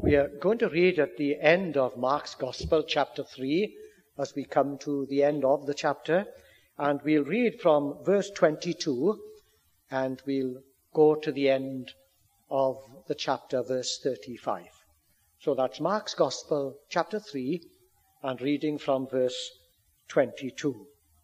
We are going to read at the end of Mark's Gospel, chapter 3, as we come to the end of the chapter. And we'll read from verse 22, and we'll go to the end of the chapter, verse 35. So that's Mark's Gospel, chapter 3, and reading from verse 22.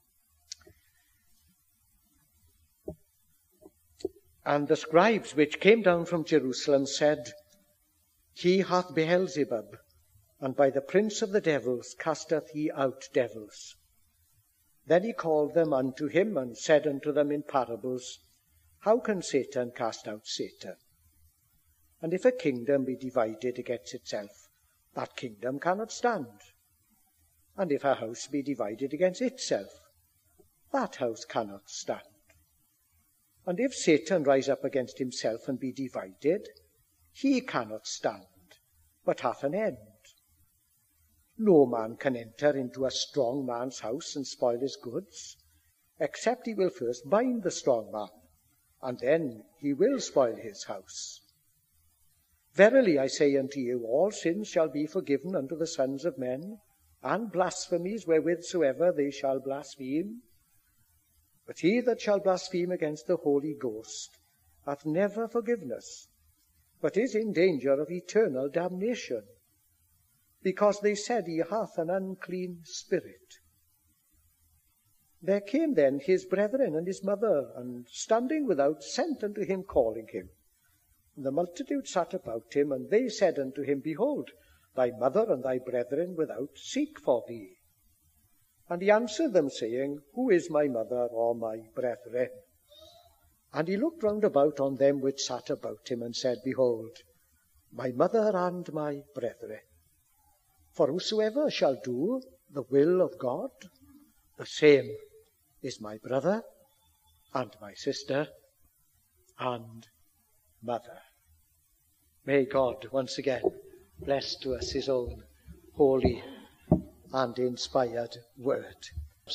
And the scribes which came down from Jerusalem said, He hath Beelzebub, and by the prince of the devils casteth he out devils. Then he called them unto him, and said unto them in parables, How can Satan cast out Satan? And if a kingdom be divided against itself, that kingdom cannot stand. And if a house be divided against itself, that house cannot stand. And if Satan rise up against himself and be divided, he cannot stand, but hath an end. No man can enter into a strong man's house and spoil his goods, except he will first bind the strong man, and then he will spoil his house. Verily I say unto you, all sins shall be forgiven unto the sons of men, and blasphemies wherewithsoever they shall blaspheme. But he that shall blaspheme against the Holy Ghost hath never forgiveness, but is in danger of eternal damnation, because they said he hath an unclean spirit. There came then his brethren and his mother, and standing without sent unto him, calling him. And the multitude sat about him, and they said unto him, Behold, thy mother and thy brethren without seek for thee. And he answered them, saying, Who is my mother or my brethren? And he looked round about on them which sat about him, and said, Behold, my mother and my brethren. For whosoever shall do the will of God, the same is my brother, and my sister, and mother. May God once again bless to us his own holy and inspired word.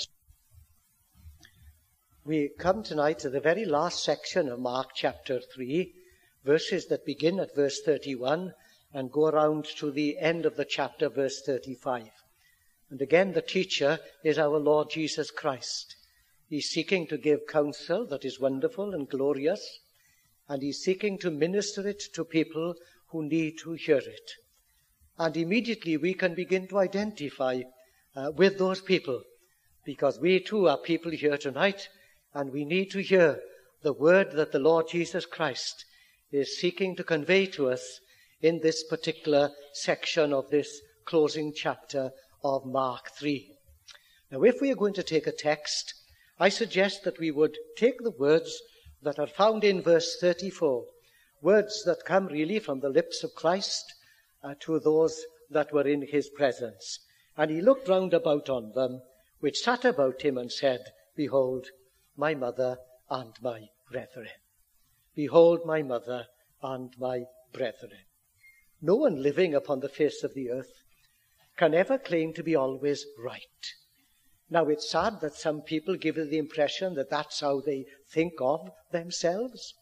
We come tonight to the very last section of Mark chapter 3, verses that begin at verse 31 and go around to the end of the chapter, verse 35. And again, the teacher is our Lord Jesus Christ. He's seeking to give counsel that is wonderful and glorious, and he's seeking to minister it to people who need to hear it. And immediately we can begin to identify with those people, because we too are people here tonight, and we need to hear the word that the Lord Jesus Christ is seeking to convey to us in this particular section of this closing chapter of Mark 3. Now, if we are going to take a text, I suggest that we would take the words that are found in verse 34, words that come really from the lips of Christ to those that were in his presence. And he looked round about on them, which sat about him, and said, Behold, my mother and my brethren. Behold, my mother and my brethren. No one living upon the face of the earth can ever claim to be always right. Now, it's sad that some people give the impression that that's how they think of themselves.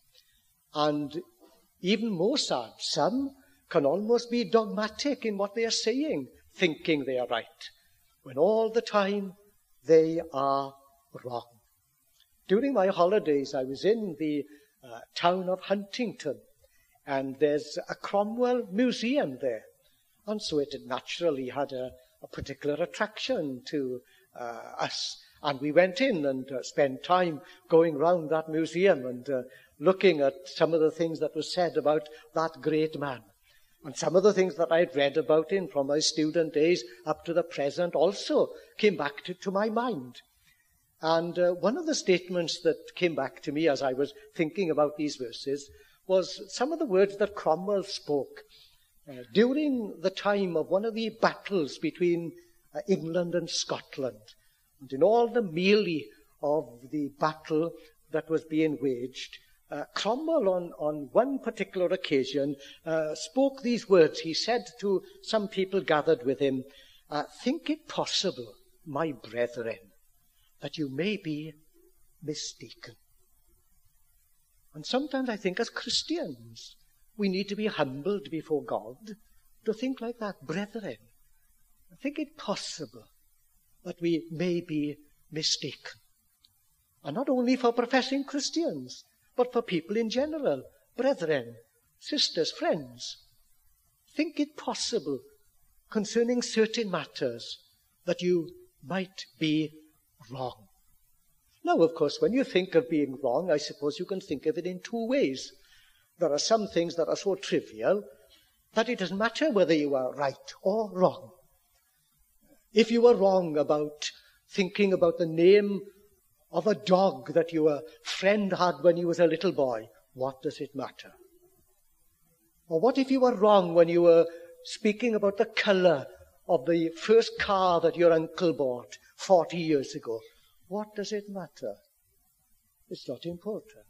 And even more sad, some can almost be dogmatic in what they are saying, thinking they are right, when all the time they are wrong. During my holidays, I was in the town of Huntington, and there's a Cromwell museum there. And so it naturally had a particular attraction to us. And we went in and spent time going round that museum and looking at some of the things that were said about that great man. And some of the things that I had read about him from my student days up to the present also came back to my mind. And one of the statements that came back to me as I was thinking about these verses was some of the words that Cromwell spoke during the time of one of the battles between England and Scotland. And in all the melee of the battle that was being waged, Cromwell on one particular occasion spoke these words. He said to some people gathered with him, Think it possible, my brethren, that you may be mistaken. And sometimes I think as Christians, we need to be humbled before God to think like that. Brethren, think it possible that we may be mistaken. And not only for professing Christians, but for people in general. Brethren, sisters, friends, think it possible concerning certain matters that you might be wrong. Now, of course, when you think of being wrong, I suppose you can think of it in two ways. There are some things that are so trivial that it doesn't matter whether you are right or wrong. If you were wrong about thinking about the name of a dog that your friend had when he was a little boy, what does it matter? Or what if you were wrong when you were speaking about the colour of the first car that your uncle bought 40 years ago? What does it matter? It's not important.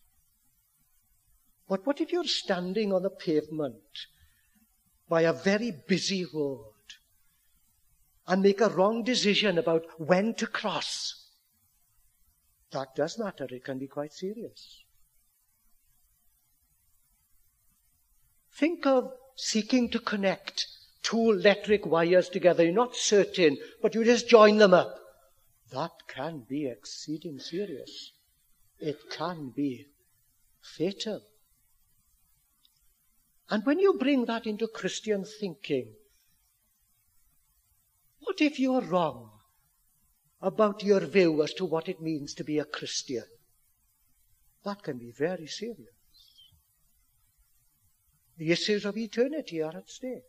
But what if you're standing on the pavement by a very busy road and make a wrong decision about when to cross? That does matter. It can be quite serious. Think of seeking to connect two electric wires together. You're not certain, but you just join them up. That can be exceeding serious. It can be fatal. And when you bring that into Christian thinking, what if you're wrong about your view as to what it means to be a Christian? That can be very serious. The issues of eternity are at stake.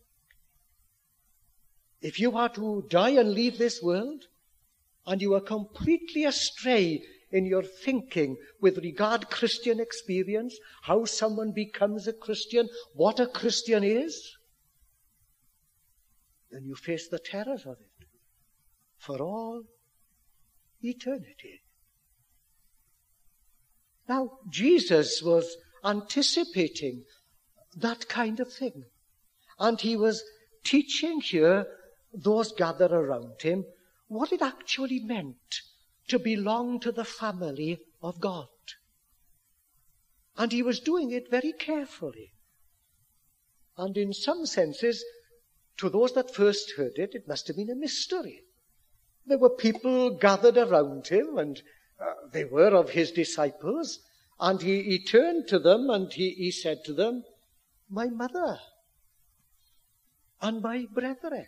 If you are to die and leave this world, and you are completely astray in your thinking with regard to Christian experience, how someone becomes a Christian, what a Christian is, then you face the terrors of it for all eternity. Now, Jesus was anticipating that kind of thing. And he was teaching here those gathered around him what it actually meant to belong to the family of God. And he was doing it very carefully. And in some senses, to those that first heard it, it must have been a mystery. There were people gathered around him, and they were of his disciples, and he turned to them and he said to them, "My mother and my brethren."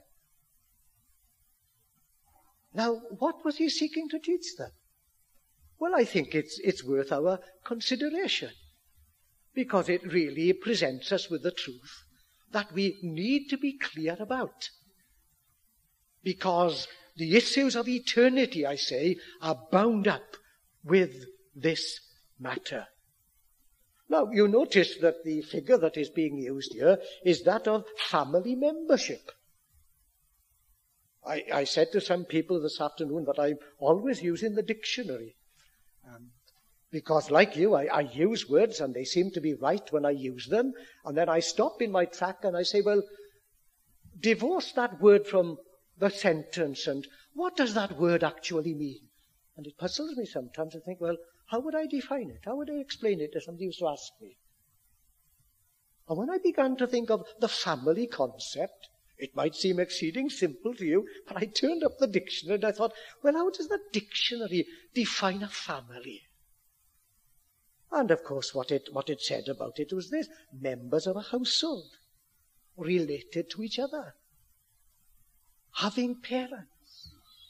Now, what was he seeking to teach them? Well, I think it's worth our consideration, because it really presents us with the truth that we need to be clear about. Because the issues of eternity, I say, are bound up with this matter. Now, you notice that the figure that is being used here is that of family membership. I said to some people this afternoon that I'm always using the dictionary. Because like you, I use words and they seem to be right when I use them. And then I stop in my track and I say, well, divorce that word from the sentence, and what does that word actually mean? And it puzzles me sometimes to think, well, how would I define it? How would I explain it if somebody used to ask me? And when I began to think of the family concept, it might seem exceeding simple to you, but I turned up the dictionary and I thought, well, how does the dictionary define a family? And of course, what it said about it was this: members of a household, related to each other, having parents.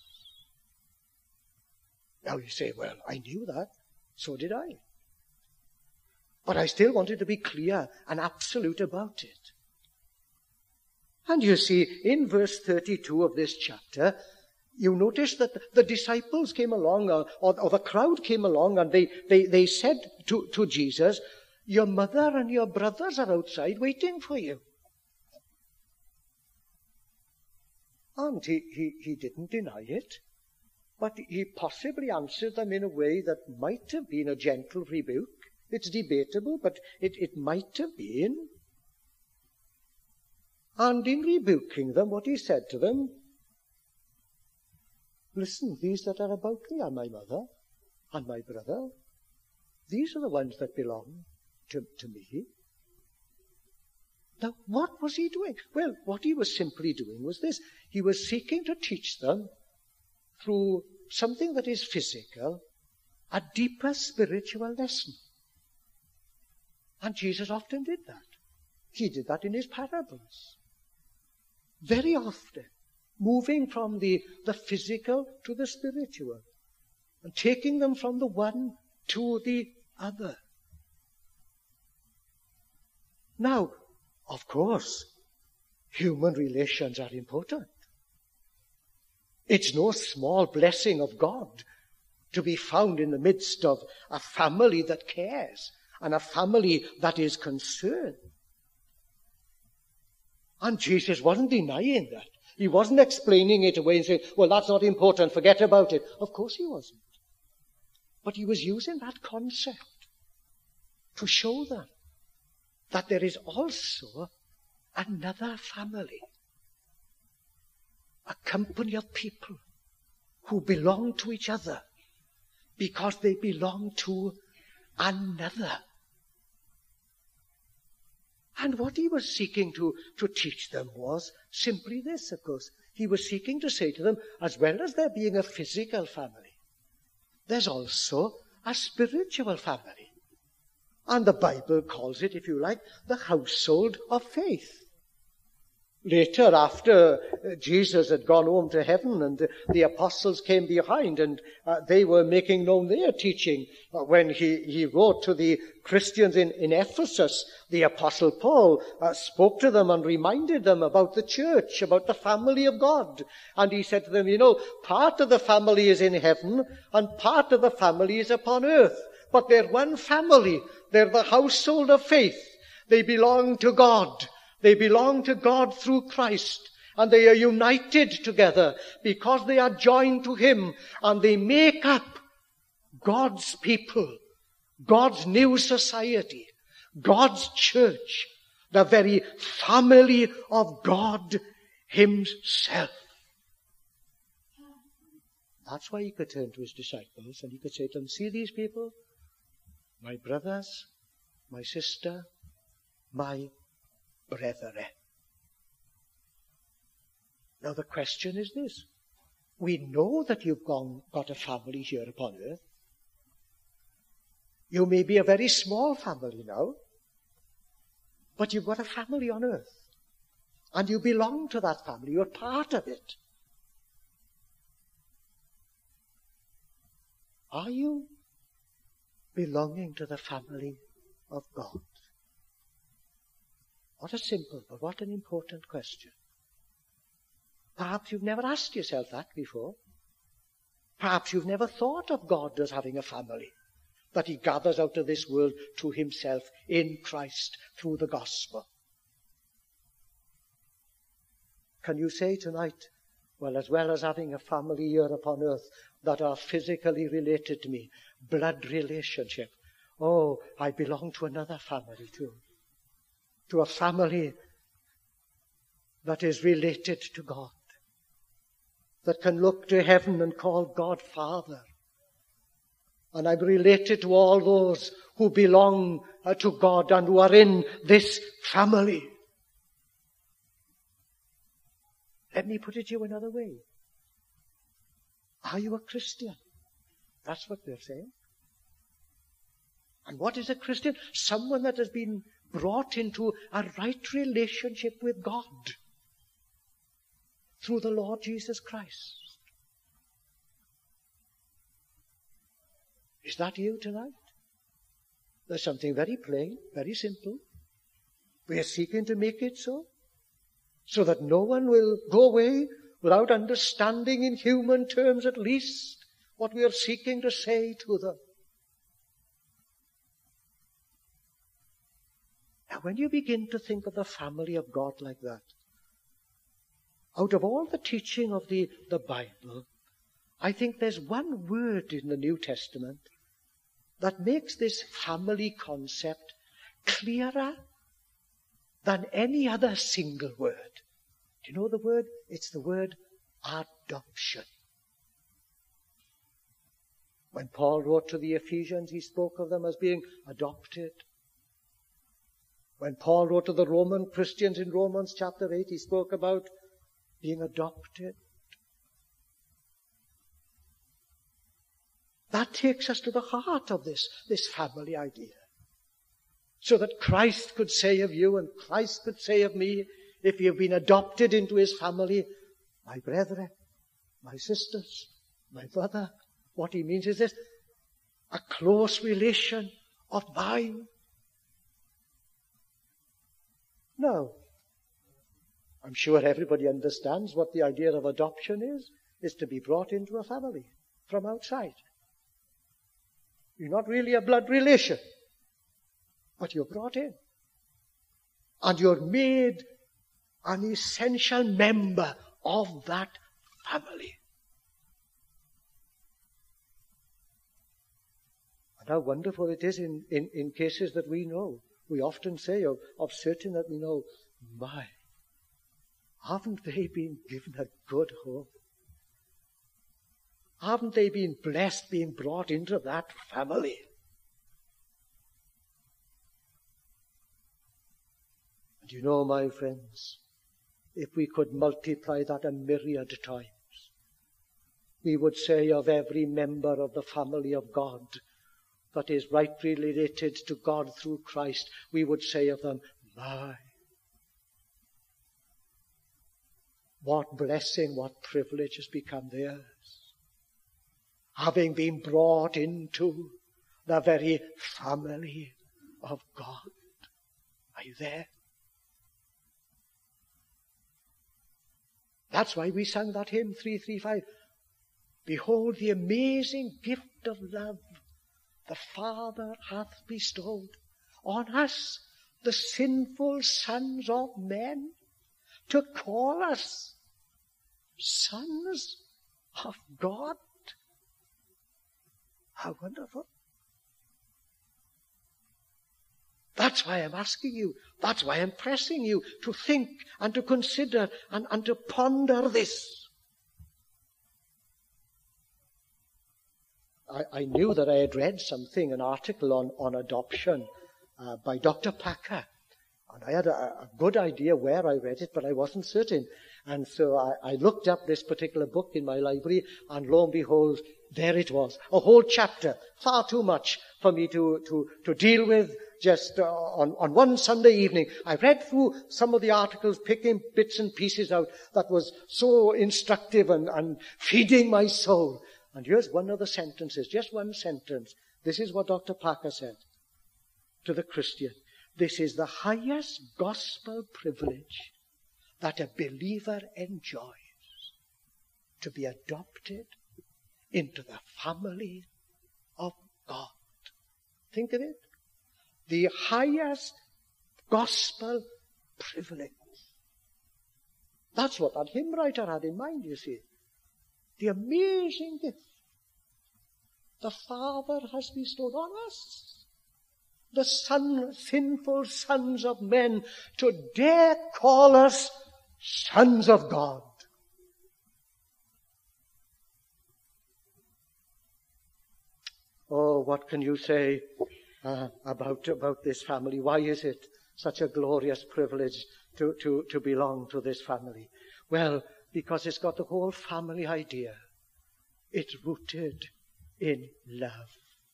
Now you say, well, I knew that. So did I. But I still wanted to be clear and absolute about it. And you see, in verse 32 of this chapter, you notice that the disciples came along, or the crowd came along, and they said to Jesus, "Your mother and your brothers are outside waiting for you." And he didn't deny it, but he possibly answered them in a way that might have been a gentle rebuke. It's debatable, but it might have been. And in rebuking them, what he said to them, "Listen, these that are about me are my mother and my brother. These are the ones that belong to me. Now, what was he doing? Well, what he was simply doing was this. He was seeking to teach them through something that is physical, a deeper spiritual lesson. And Jesus often did that. He did that in his parables. Very often, moving from the physical to the spiritual, and taking them from the one to the other. Now, of course, human relations are important. It's no small blessing of God to be found in the midst of a family that cares and a family that is concerned. And Jesus wasn't denying that. He wasn't explaining it away and saying, well, that's not important, forget about it. Of course he wasn't. But he was using that concept to show them that there is also another family, a company of people who belong to each other because they belong to another. And what he was seeking to teach them was simply this, of course. He was seeking to say to them, as well as there being a physical family, there's also a spiritual family. And the Bible calls it, if you like, the household of faith. Later, after Jesus had gone home to heaven and the apostles came behind and they were making known their teaching, when he wrote to the Christians in Ephesus, the apostle Paul spoke to them and reminded them about the church, about the family of God. And he said to them, part of the family is in heaven and part of the family is upon earth. But they're one family. They're the household of faith. They belong to God. They belong to God through Christ, and they are united together because they are joined to Him, and they make up God's people, God's new society, God's church, the very family of God Himself. That's why He could turn to His disciples and He could say to them, see these people? My brothers, my sister, my brethren. Now the question is this. We know that you've got a family here upon earth. You may be a very small family now, but you've got a family on earth. And you belong to that family. You're part of it. Are you belonging to the family of God? What a simple, but what an important question. Perhaps you've never asked yourself that before. Perhaps you've never thought of God as having a family that He gathers out of this world to Himself in Christ through the gospel. Can you say tonight, well as having a family here upon earth that are physically related to me, blood relationship, oh, I belong to another family too. To a family that is related to God, that can look to heaven and call God Father. And I'm related to all those who belong to God and who are in this family. Let me put it to you another way. Are you a Christian? That's what they're saying. And what is a Christian? Someone that has been brought into a right relationship with God through the Lord Jesus Christ. Is that you tonight? There's something very plain, very simple. We are seeking to make it so that no one will go away without understanding in human terms at least what we are seeking to say to them. Now, when you begin to think of the family of God like that, out of all the teaching of the Bible, I think there's one word in the New Testament that makes this family concept clearer than any other single word. Do you know the word? It's the word adoption. When Paul wrote to the Ephesians, he spoke of them as being adopted. When Paul wrote to the Roman Christians in Romans chapter 8, he spoke about being adopted. That takes us to the heart of this family idea. So that Christ could say of you and Christ could say of me, if you've been adopted into his family, my brethren, my sisters, my brother, what he means is this, a close relation of mine. Now, I'm sure everybody understands what the idea of adoption is to be brought into a family from outside. You're not really a blood relation, but you're brought in. And you're made an essential member of that family. And how wonderful it is in cases that we know. We often say of certain that we know, my, haven't they been given a good home? Haven't they been blessed being brought into that family? And you know, my friends, if we could multiply that a myriad times, we would say of every member of the family of God that is rightly related to God through Christ, we would say of them, my, what blessing, what privilege has become theirs. Having been brought into the very family of God. Are you there? That's why we sang that hymn 335. Behold the amazing gift of love the Father hath bestowed on us, the sinful sons of men, to call us sons of God. How wonderful. That's why I'm asking you, that's why I'm pressing you to think and to consider and to ponder this. I knew that I had read something, an article on adoption by Dr. Packer. And I had a good idea where I read it, but I wasn't certain. And so I looked up this particular book in my library, and lo and behold, there it was. A whole chapter, far too much for me to deal with just on one Sunday evening. I read through some of the articles, picking bits and pieces out that was so instructive and feeding my soul. And here's one of the sentences, just one sentence. This is what Dr. Parker said to the Christian. This is the highest gospel privilege that a believer enjoys, to be adopted into the family of God. Think of it. The highest gospel privilege. That's what that hymn writer had in mind, you see. The amazing gift the Father has bestowed on us, the sinful sons of men, to dare call us sons of God. Oh, what can you say about this family? Why is it such a glorious privilege to belong to this family? Well, because it's got the whole family idea. It's rooted in love.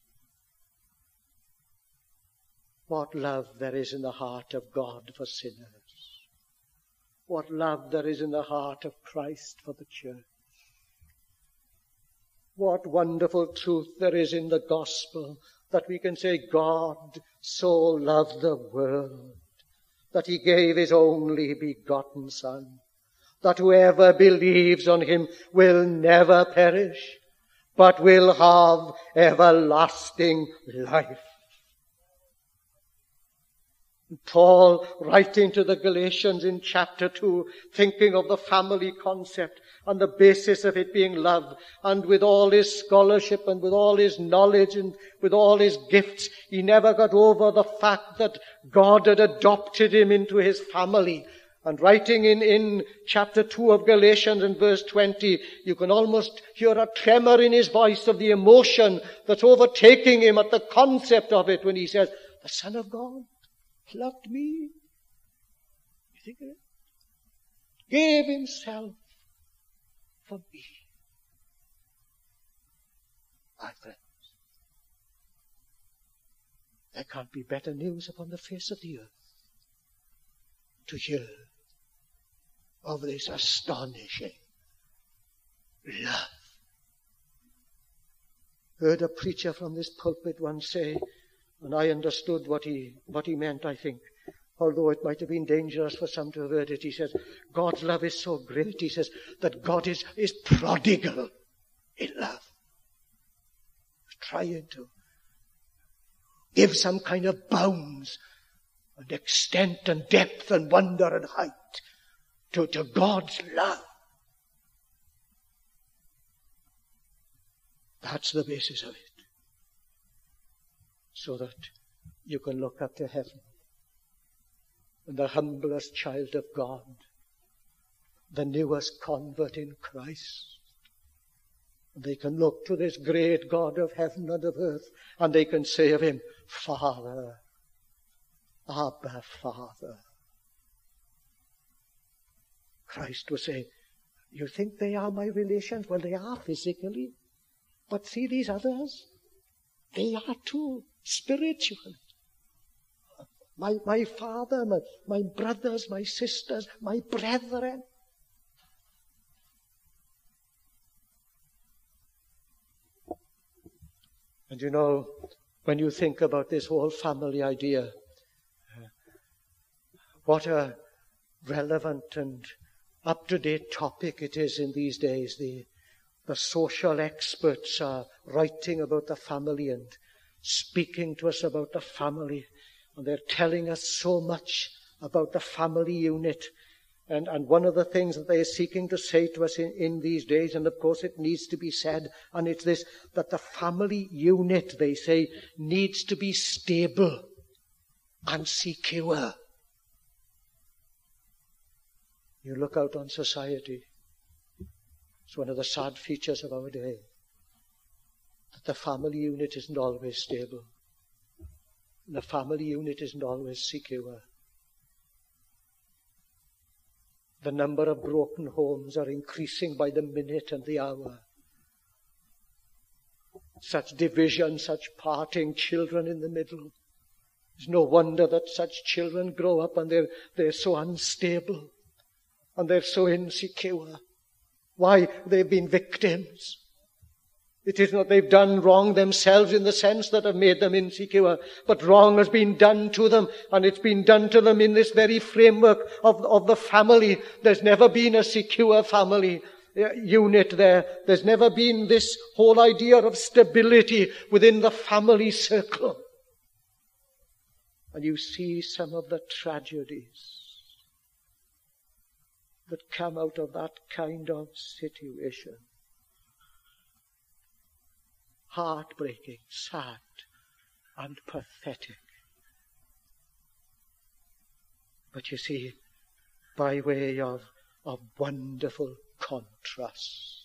What love there is in the heart of God for sinners. What love there is in the heart of Christ for the church. What wonderful truth there is in the gospel that we can say God so loved the world that he gave his only begotten Son, that whoever believes on him will never perish, but will have everlasting life. Paul, writing to the Galatians in chapter 2, thinking of the family concept and the basis of it being love, and with all his scholarship and with all his knowledge and with all his gifts, he never got over the fact that God had adopted him into his family. And writing in chapter 2 of Galatians in verse 20, you can almost hear a tremor in his voice of the emotion that's overtaking him at the concept of it when he says, the Son of God, loved me. You think of it? Gave himself for me. My friends, there can't be better news upon the face of the earth to hear of this astonishing love. Heard a preacher from this pulpit once say, and I understood what he meant, I think, although it might have been dangerous for some to have heard it. He says, God's love is so great, he says, that God is prodigal in love. Trying to give some kind of bounds and extent and depth and wonder and height to God's love. That's the basis of it. So that you can look up to heaven and the humblest child of God, the newest convert in Christ, and they can look to this great God of heaven and of earth, and they can say of him, Father, Abba, Father. Christ was saying, you think they are my relations? Well, they are physically. But see these others? They are too, spiritually. My father, my brothers, my sisters, my brethren. And you know, when you think about this whole family idea, what a relevant and up-to-date topic it is in these days. The social experts are writing about the family and speaking to us about the family. And they're telling us so much about the family unit. And one of the things that they're seeking to say to us in these days, and of course it needs to be said, and it's this, that the family unit, they say, needs to be stable and secure. You look out on society, it's one of the sad features of our day, that the family unit isn't always stable. And the family unit isn't always secure. The number of broken homes are increasing by the minute and the hour. Such division, such parting, children in the middle. It's no wonder that such children grow up and they're so unstable and they're so insecure. Why? They've been victims. It is not they've done wrong themselves in the sense that have made them insecure, but wrong has been done to them, and it's been done to them in this very framework of the family. There's never been a secure family unit there. There's never been this whole idea of stability within the family circle. And you see some of the tragedies that come out of that kind of situation. Heartbreaking, sad, and pathetic. But you see, by way of wonderful contrast,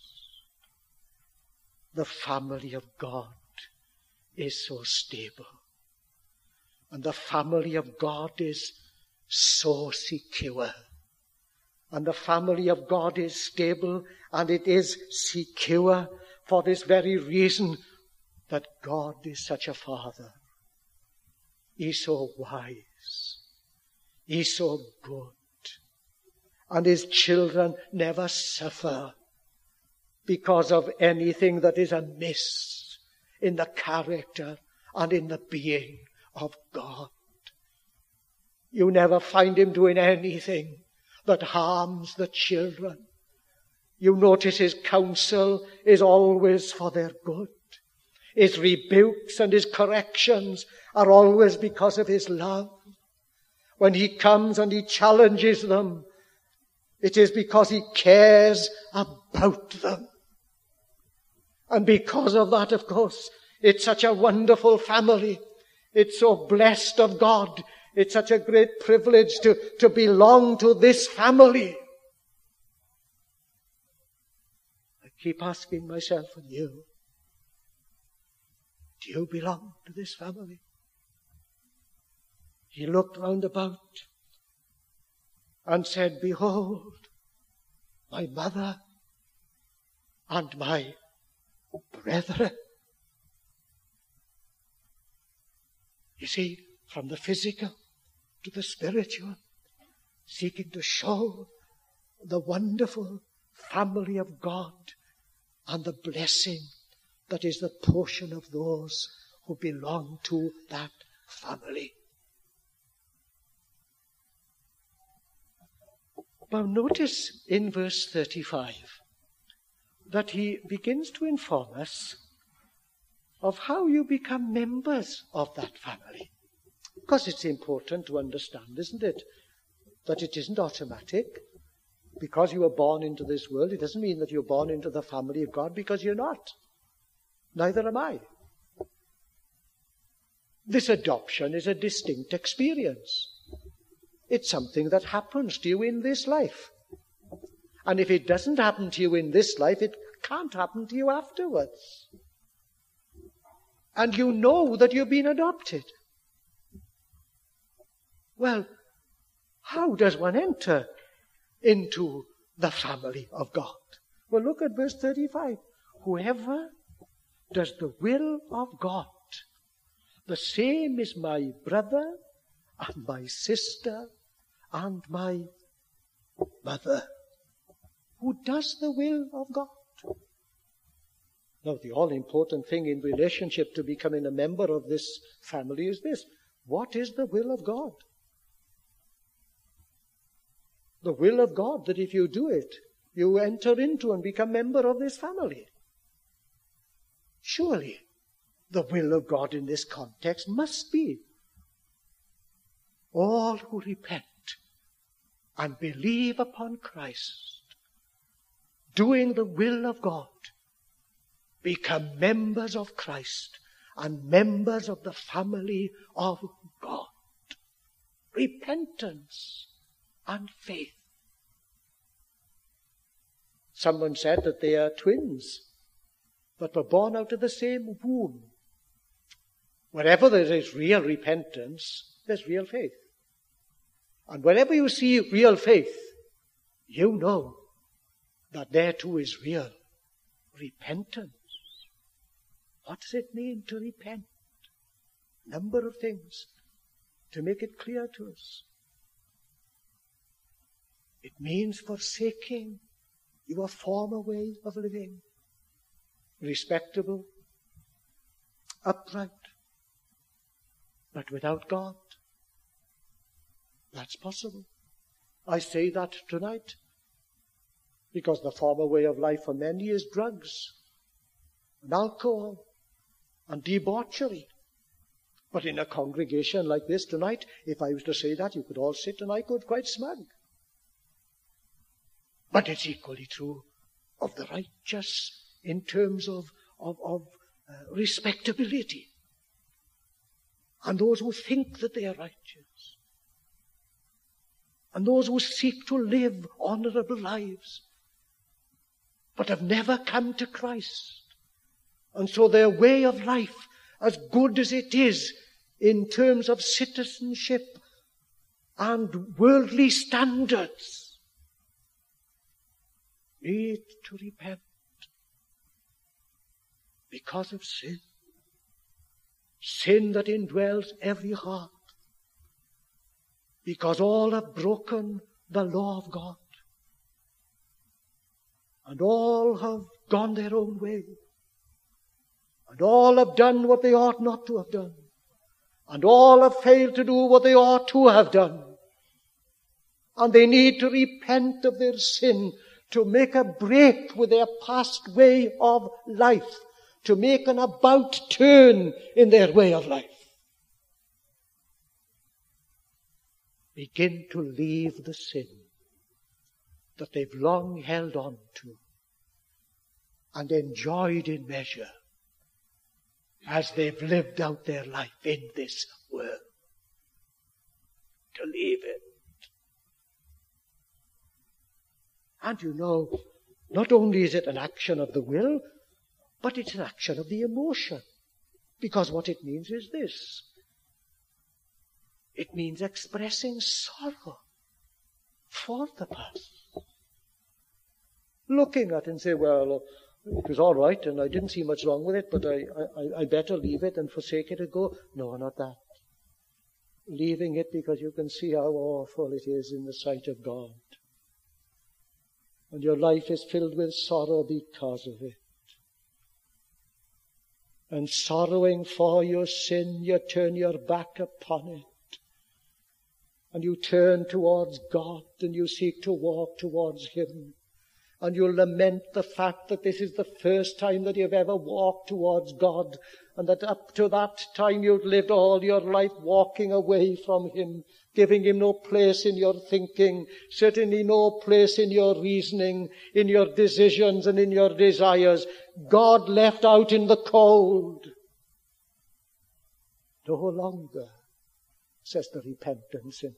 the family of God is so stable. And the family of God is so secure. And the family of God is stable and it is secure for this very reason that God is such a Father. He's so wise. He's so good. And his children never suffer because of anything that is amiss in the character and in the being of God. You never find him doing anything that harms the children. You notice his counsel is always for their good. His rebukes and his corrections are always because of his love. When he comes and he challenges them, it is because he cares about them. And because of that, of course, it's such a wonderful family. It's so blessed of God. It's such a great privilege to belong to this family. I keep asking myself and you, do you belong to this family? He looked round about and said, behold, my mother and my brethren. You see, from the physical to the spiritual, seeking to show the wonderful family of God and the blessing that is the portion of those who belong to that family. Now notice in verse 35 that he begins to inform us of how you become members of that family. Because it's important to understand, isn't it, that it isn't automatic. Because you were born into this world, it doesn't mean that you're born into the family of God, because you're not. Neither am I. This adoption is a distinct experience. It's something that happens to you in this life. And if it doesn't happen to you in this life, it can't happen to you afterwards. And you know that you've been adopted. Well, how does one enter into the family of God? Well, look at verse 35. Whoever does the will of God, the same is my brother and my sister and my mother. Who does the will of God? Now, the all-important thing in relationship to becoming a member of this family is this. What is the will of God? The will of God, that if you do it, you enter into and become member of this family. Surely, the will of God in this context must be all who repent and believe upon Christ, doing the will of God, become members of Christ and members of the family of God. Repentance and faith. Someone said that they are twins that were born out of the same womb. Wherever there is real repentance, there's real faith. And wherever you see real faith, you know that there too is real repentance. What does it mean to repent? Number of things to make it clear to us. It means forsaking your former way of living, respectable, upright, but without God. That's possible. I say that tonight because the former way of life for many is drugs and alcohol and debauchery. But in a congregation like this tonight, if I was to say that, you could all sit and I could quite smug. But it's equally true of the righteous in terms of respectability. And those who think that they are righteous. And those who seek to live honorable lives, but have never come to Christ. And so their way of life, as good as it is in terms of citizenship and worldly standards, need to repent because of sin. Sin that indwells every heart. Because all have broken the law of God. And all have gone their own way. And all have done what they ought not to have done. And all have failed to do what they ought to have done. And they need to repent of their sin, to make a break with their past way of life, to make an about turn in their way of life. Begin to leave the sin that they've long held on to and enjoyed in measure as they've lived out their life in this world. To leave it. And you know, not only is it an action of the will, but it's an action of the emotion. Because what it means is this. It means expressing sorrow for the past. Looking at it and say, well, it was all right and I didn't see much wrong with it, but I better leave it and forsake it and go. No, not that. Leaving it because you can see how awful it is in the sight of God. And your life is filled with sorrow because of it. And sorrowing for your sin, you turn your back upon it. And you turn towards God and you seek to walk towards Him. And you lament the fact that this is the first time that you've ever walked towards God, and that up to that time you've lived all your life walking away from Him, giving Him no place in your thinking, certainly no place in your reasoning, in your decisions and in your desires. God left out in the cold. No longer, says the repentant sinner,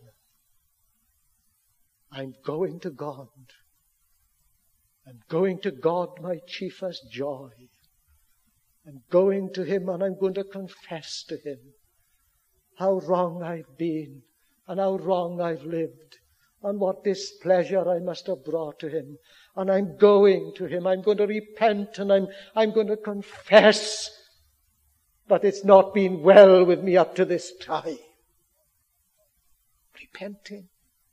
I'm going to God. I'm going to God, my chiefest joy. I'm going to Him and I'm going to confess to Him how wrong I've been and how wrong I've lived and what displeasure I must have brought to Him. And I'm going to Him. I'm going to repent and I'm going to confess that it's not been well with me up to this time. Repenting.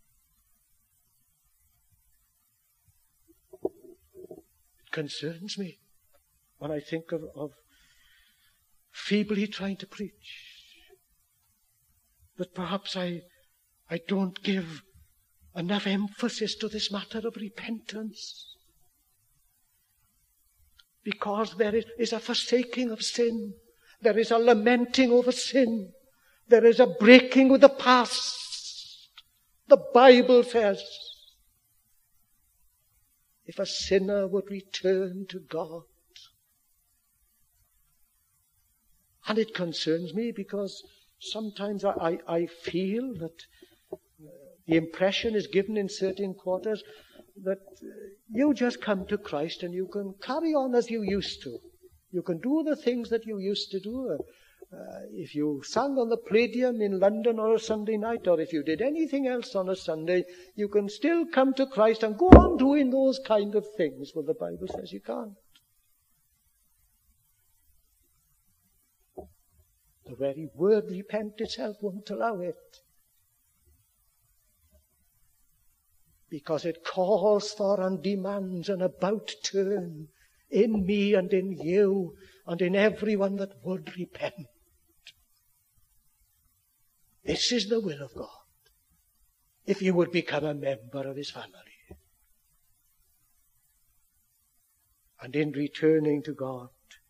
Concerns me when I think of feebly trying to preach, that perhaps I don't give enough emphasis to this matter of repentance, because there is a forsaking of sin, there is a lamenting over sin, there is a breaking with the past. The Bible says, if a sinner would return to God. And it concerns me because sometimes I feel that the impression is given in certain quarters that you just come to Christ and you can carry on as you used to. You can do the things that you used to do. If you sang on the Palladium in London on a Sunday night, or if you did anything else on a Sunday, you can still come to Christ and go on doing those kind of things. Well, the Bible says you can't. The very word repent itself won't allow it. Because it calls for and demands an about turn in me and in you and in everyone that would repent. This is the will of God. If you would become a member of His family. And in returning to God,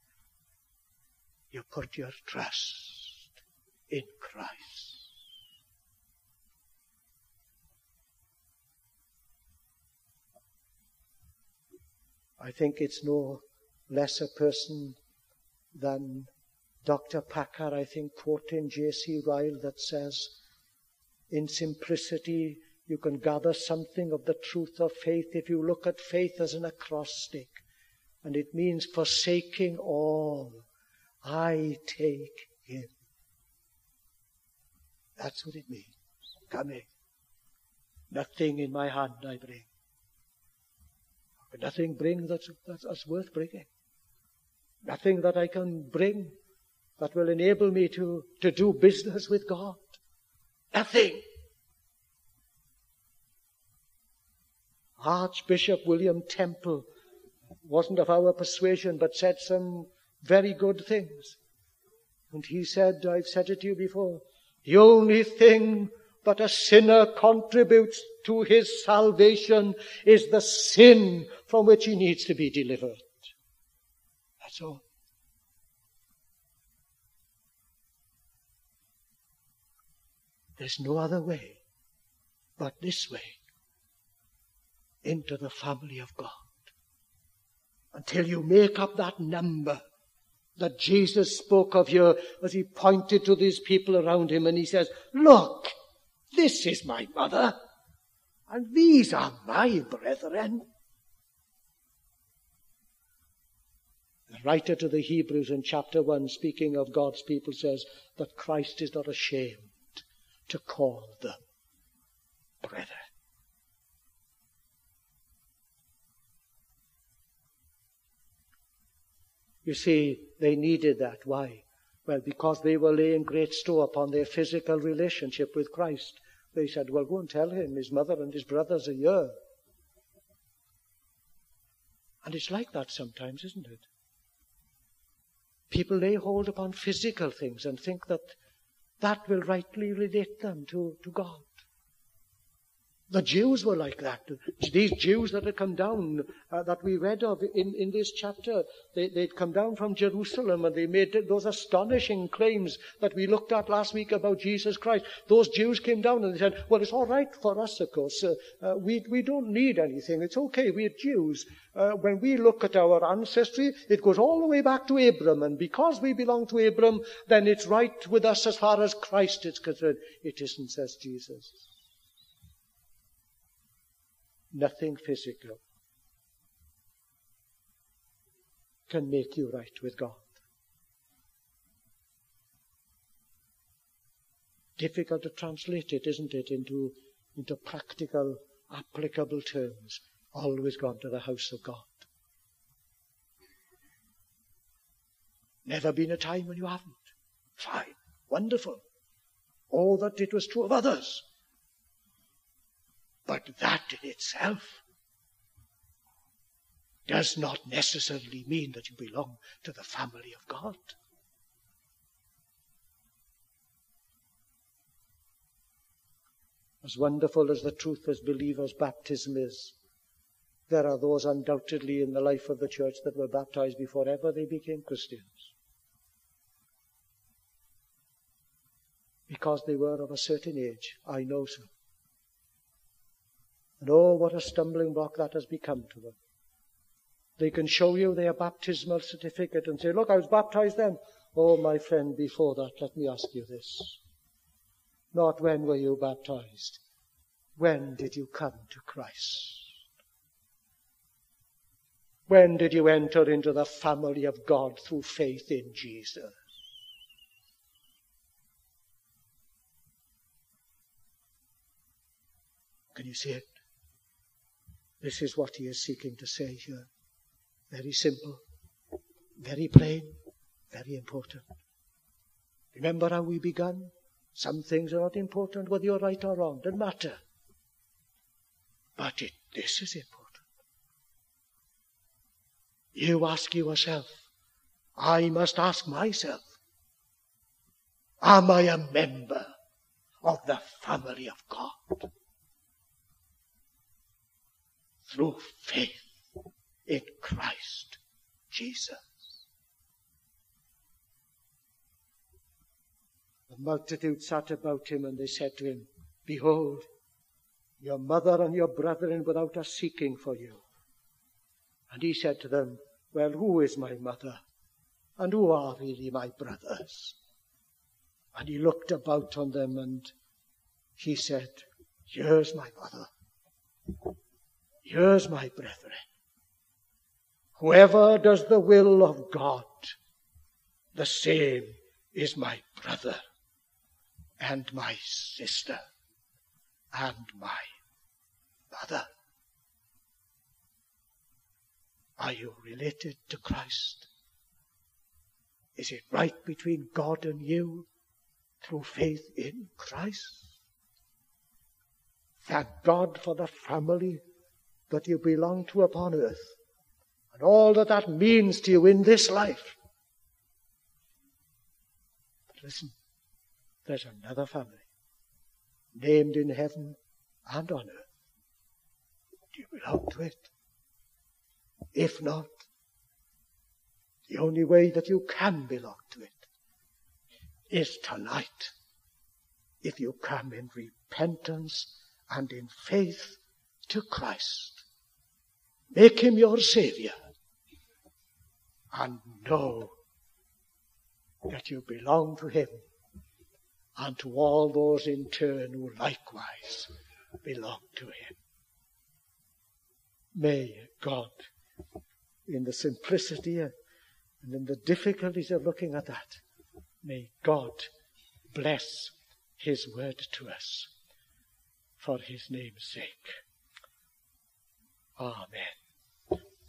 you put your trust in Christ. I think it's no less a person than Dr. Packer, I think, quoting J.C. Ryle, that says, in simplicity, you can gather something of the truth of faith if you look at faith as an acrostic. And it means forsaking all, I take Him. That's what it means. Coming. Nothing in my hand I bring. Nothing bring that's worth bringing. Nothing that I can bring that will enable me to do business with God. Nothing. Archbishop William Temple wasn't of our persuasion, but said some very good things. And he said, I've said it to you before, the only thing that a sinner contributes to his salvation is the sin from which he needs to be delivered. That's all. There's no other way but this way into the family of God. Until you make up that number that Jesus spoke of here as He pointed to these people around Him and He says, look, this is my mother and these are my brethren. The writer to the Hebrews in chapter 1, speaking of God's people, says that Christ is not ashamed to call them brethren. You see, they needed that. Why? Well, because they were laying great store upon their physical relationship with Christ. They said, well, go and tell him his mother and his brothers are here. And it's like that sometimes, isn't it? People lay hold upon physical things and think that that will rightly relate them to God. The Jews were like that. These Jews that had come down, that we read of in this chapter, they'd come down from Jerusalem and they made those astonishing claims that we looked at last week about Jesus Christ. Those Jews came down and they said, well, it's all right for us, of course. We don't need anything. It's okay. We're Jews. When we look at our ancestry, it goes all the way back to Abram. And because we belong to Abram, then it's right with us as far as Christ is concerned. It isn't, says Jesus. Nothing physical can make you right with God. Difficult to translate it, isn't it, into practical, applicable terms. Always gone to the house of God. Never been a time when you haven't. Fine. Wonderful. Oh, that it was true of others. But that in itself does not necessarily mean that you belong to the family of God. As wonderful as the truth as believers' baptism is, there are those undoubtedly in the life of the church that were baptized before ever they became Christians. Because they were of a certain age. I know so. And oh, what a stumbling block that has become to them. They can show you their baptismal certificate and say, look, I was baptized then. Oh, my friend, before that, let me ask you this. Not when were you baptized? When did you come to Christ? When did you enter into the family of God through faith in Jesus? Can you see it? This is what he is seeking to say here. Very simple, very plain, very important. Remember how we began? Some things are not important whether you're right or wrong. Doesn't matter. But this is important. You ask yourself. I must ask myself. Am I a member of the family of God? Through faith in Christ Jesus. The multitude sat about him and they said to him, behold, your mother and your brethren without us seeking for you. And he said to them, well, who is my mother? And who are really my brothers? And he looked about on them and he said, here's my mother. Here's my brethren. Whoever does the will of God, the same is my brother and my sister and my mother. Are you related to Christ? Is it right between God and you through faith in Christ? Thank God for the family that you belong to upon earth, and all that that means to you in this life. But listen, there's another family, named in heaven and on earth. Do you belong to it? If not, the only way that you can belong to it is tonight, if you come in repentance and in faith to Christ. Make him your Savior and know that you belong to him and to all those in turn who likewise belong to him. May God, in the simplicity and in the difficulties of looking at that, may God bless his word to us for his name's sake. Amen.